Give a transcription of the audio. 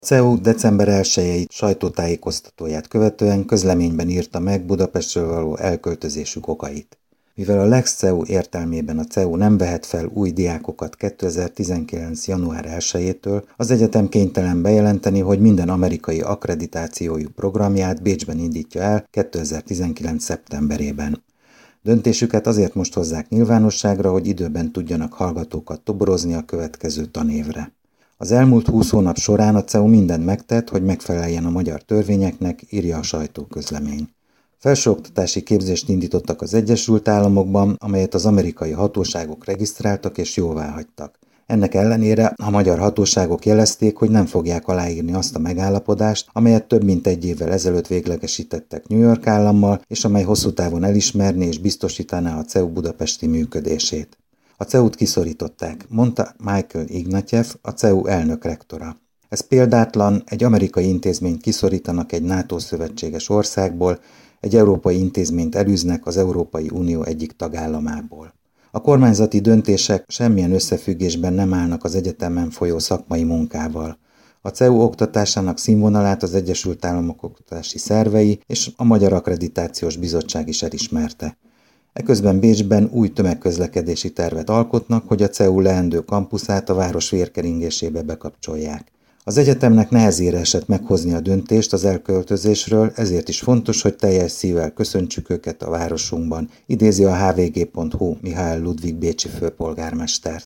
CEU december 1-i sajtótájékoztatóját követően közleményben írta meg Budapestről való elköltözésük okait. Mivel a Lex CEU értelmében a CEU nem vehet fel új diákokat 2019. január 1-től, az egyetem kénytelen bejelenteni, hogy minden amerikai akkreditációjú programját Bécsben indítja el 2019. szeptemberében. Döntésüket azért most hozzák nyilvánosságra, hogy időben tudjanak hallgatókat toborozni a következő tanévre. Az elmúlt 20 hónap során a CEU mindent megtett, hogy megfeleljen a magyar törvényeknek, írja a sajtóközlemény. Felsőoktatási képzést indítottak az Egyesült Államokban, amelyet az amerikai hatóságok regisztráltak és jóváhagytak. Ennek ellenére a magyar hatóságok jelezték, hogy nem fogják aláírni azt a megállapodást, amelyet több mint egy évvel ezelőtt véglegesítettek New York állammal, és amely hosszú távon elismerné és biztosítaná a CEU budapesti működését. A CEU-t kiszorították, mondta Michael Ignatjev, a CEU elnök rektora. Ez példátlan, egy amerikai intézményt kiszorítanak egy NATO szövetséges országból, egy európai intézményt elűznek az Európai Unió egyik tagállamából. A kormányzati döntések semmilyen összefüggésben nem állnak az egyetemen folyó szakmai munkával. A CEU oktatásának színvonalát az Egyesült Államok oktatási szervei és a Magyar Akkreditációs Bizottság is elismerte. Eközben Bécsben új tömegközlekedési tervet alkotnak, hogy a CEU leendő kampuszát a város vérkeringésébe bekapcsolják. Az egyetemnek nehezére esett meghozni a döntést az elköltözésről, ezért is fontos, hogy teljes szívvel köszöntsük őket a városunkban, idézi a hvg.hu Mihály Ludwig bécsi főpolgármestert.